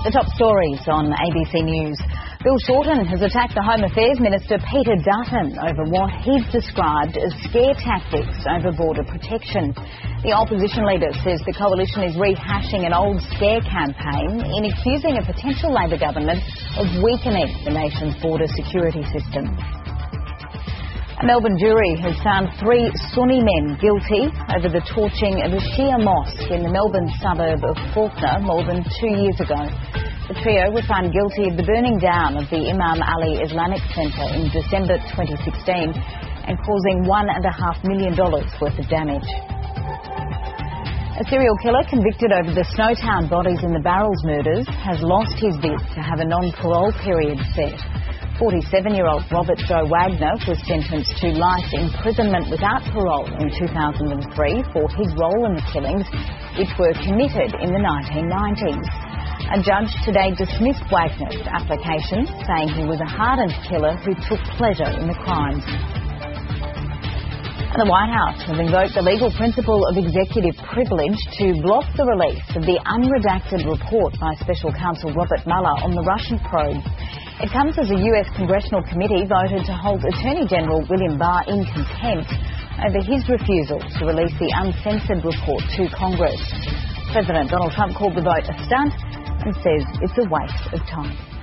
The top stories on ABC News. Bill Shorten has attacked the Home Affairs Minister Peter Dutton over what he's described as scare tactics over border protection. The opposition leader says the coalition is rehashing an old scare campaign in accusing a potential Labor government of weakening the nation's border security system. A Melbourne jury has found 3 Sunni men guilty over the torching of a Shia mosque in the Melbourne suburb of Fawkner more than 2 years ago. The trio were found guilty of the burning down of the Imam Ali Islamic Centre in December 2016 and causing $1.5 million worth of damage. A serial killer convicted over the Snowtown bodies in the Barrels murders has lost his bid to have a non-parole period set. 47-year-old Robert Joe Wagner was sentenced to life imprisonment without parole in 2003 for his role in the killings, which were committed in the 1990s. A judge today dismissed Wagner's application, saying he was a hardened killer who took pleasure in the crimes. And the White House has invoked the legal principle of executive privilege to block the release of the unredacted report by Special Counsel Robert Mueller on the Russian probe. It comes as a US Congressional Committee voted to hold Attorney General William Barr in contempt over his refusal to release the uncensored report to Congress. President Donald Trump called the vote a stunt and says it's a waste of time.